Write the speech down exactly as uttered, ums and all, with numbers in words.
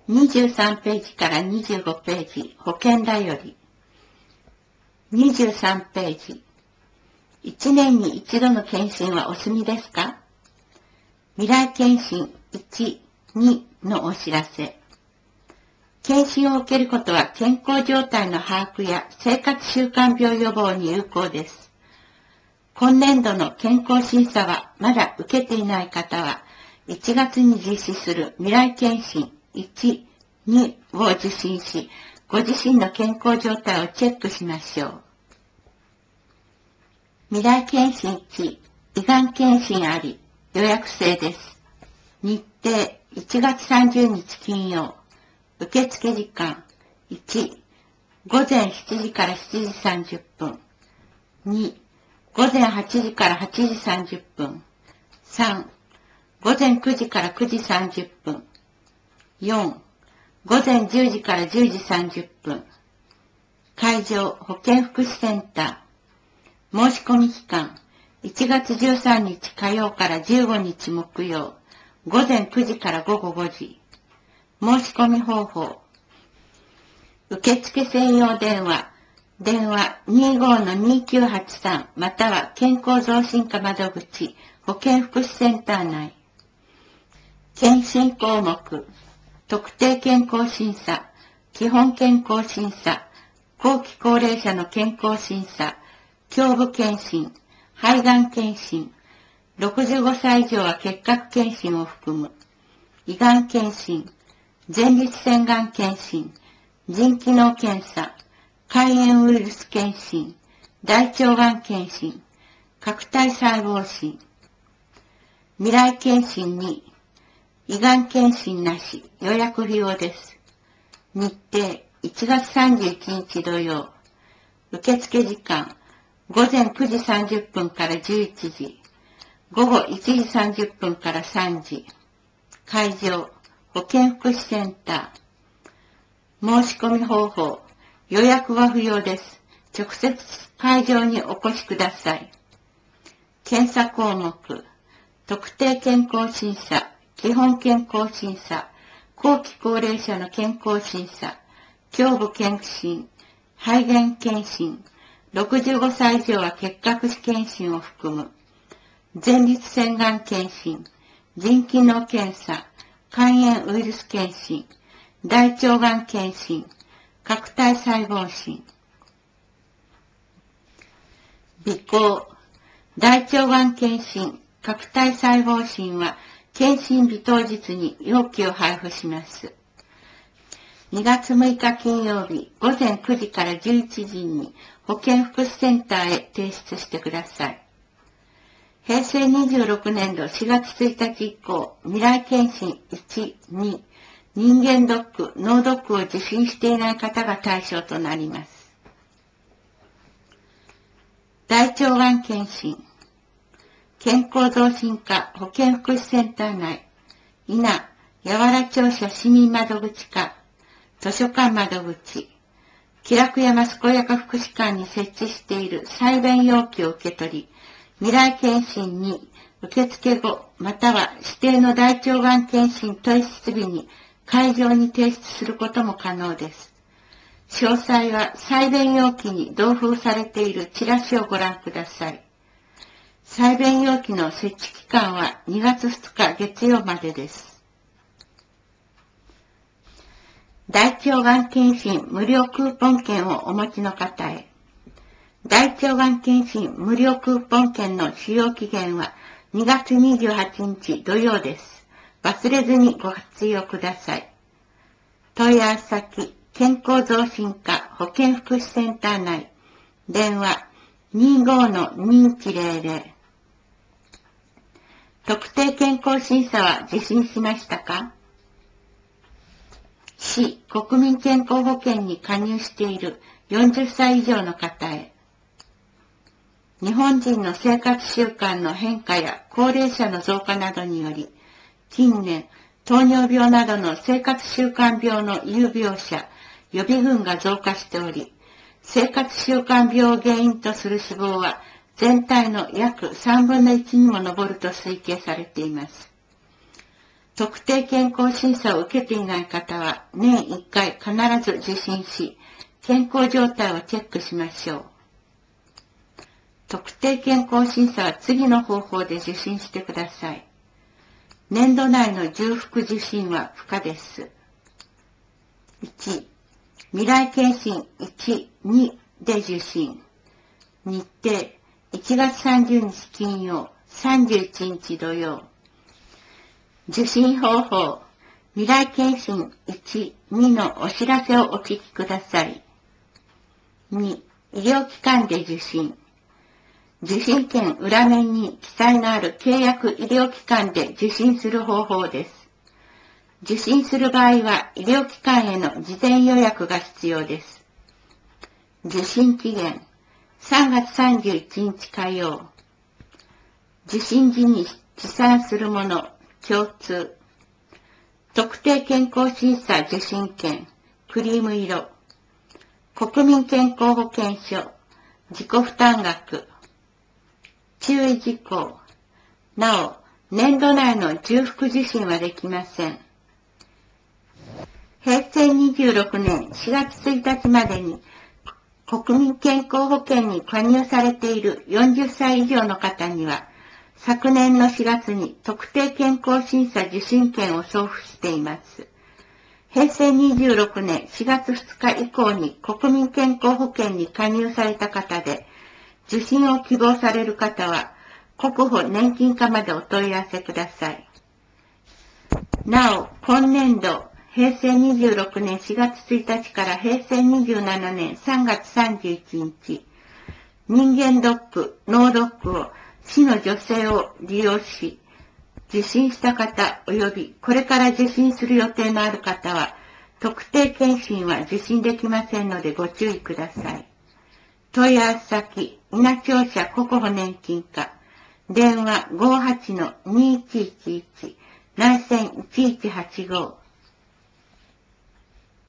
にじゅうさんページからにじゅうごページ、保険だより。にじゅうさんページ。いちねんに一度の検診はお済みですか？未来検診いち、にのお知らせ。検診を受けることは健康状態の把握や生活習慣病予防に有効です。今年度の健康審査はまだ受けていない方はいちがつに実施する未来検診いち、にを受診し、ご自身の健康状態をチェックしましょう。未来検診いち、胃がん検診あり、予約制です。日程いちがつさんじゅうにち金曜。受付時間いち、午前しちじからしちじさんじゅっぷん。に、午前はちじからはちじさんじゅっぷん。さん、午前くじからくじさんじゅっぷん。よん、午前じゅうじからじゅうじさんじゅっぷん。会場保健福祉センター。申し込み期間いちがつじゅうさんにち火曜からじゅうごにち木曜。午前くじから午後ごじ。申し込み方法。受付専用電話。電話 にじゅうごのにきゅうはちさん または健康増進課窓口保健福祉センター内。検診項目。特定健康審査、基本健康審査、後期高齢者の健康審査、胸部検診、肺がん検診、ろくじゅうごさい以上は結核検診を含む、胃がん検診、前立腺がん検診、腎機能検査、肝炎ウイルス検診、大腸がん検診、核体細胞診、未来検診に、胃がん検診なし、予約不要です。日程いちがつさんじゅういちにち土曜。受付時間午前くじさんじゅっぷんからじゅういちじ。午後いちじさんじゅっぷんからさんじ。会場保健福祉センター。申し込み方法。予約は不要です。直接会場にお越しください。検査項目。特定健康審査。基本健康審査、後期高齢者の健康審査、胸部検診、肺がん検診、ろくじゅうごさい以上は結核検診を含む、前立腺がん検診、腎機能検査、肝炎ウイルス検診、大腸がん検診、核体細胞診、鼻孔、大腸がん検診、核体細胞診は、検診日当日に容器を配布します。にがつむいか金曜日午前くじからじゅういちじに保健福祉センターへ提出してください。へいせいにじゅうろくねんどしがつついたち以降、未来検診いち、に、人間ドック、脳ドックを受診していない方が対象となります。大腸がん検診。健康増進課保健福祉センター内、伊那、八原庁舎市民窓口課、図書館窓口、気楽山健やか福祉館に設置している採便容器を受け取り、未来検診に受付後、または指定の大腸がん検診提出日に会場に提出することも可能です。詳細は採便容器に同封されているチラシをご覧ください。採便容器の設置期間はにがつふつか月曜までです。大腸がん検診無料クーポン券をお持ちの方へ。大腸がん検診無料クーポン券の使用期限はにがつにじゅうはちにち土曜です。忘れずにご活用ください。問い合わせ先、健康増進課保健福祉センター内、電話 にじゅうごのにいちぜろぜろ。特定健康審査は受診しましたか？市国民健康保険に加入しているよんじゅっさい以上の方へ。日本人の生活習慣の変化や高齢者の増加などにより、近年、糖尿病などの生活習慣病の有病者、予備軍が増加しており、生活習慣病を原因とする死亡は全体の約さんぶんのいちにも上ると推計されています。 特定健康審査を受けていない方は、年いっかい必ず受診し、健康状態をチェックしましょう。特定健康審査は次の方法で受診してください。年度内の重複受診は不可です。いち、未来検診いち、にで受診。日程、いちがつさんじゅうにち金曜、さんじゅういちにち土曜。受診方法、未来検診いち、にのお知らせをお聞きください。に、医療機関で受診。受診券裏面に記載のある契約医療機関で受診する方法です。受診する場合は医療機関への事前予約が必要です。受診期限、さんがつさんじゅういちにち火曜。受診時に持参するもの、共通。特定健康審査受診券、クリーム色。国民健康保険証、自己負担額。注意事項。なお、年度内の重複受診はできません。へいせいにじゅうろくねんしがつついたちまでに国民健康保険に加入されているよんじゅっさい以上の方には、昨年のしがつに特定健康審査受診券を送付しています。へいせいにじゅうろくねんしがつふつか以降に国民健康保険に加入された方で、受診を希望される方は、国保年金課までお問い合わせください。なお、今年度、へいせいにじゅうろくねんしがつついたちからへいせいにじゅうななねんさんがつさんじゅういちにち、人間ドック、脳ドックを市の助成を利用し、受診した方及びこれから受診する予定のある方は、特定健診は受診できませんのでご注意ください。問い合わせ先、稲庁舎国保年金課、電話 ごーはちのにいちいちいち、内線いちいちはちご。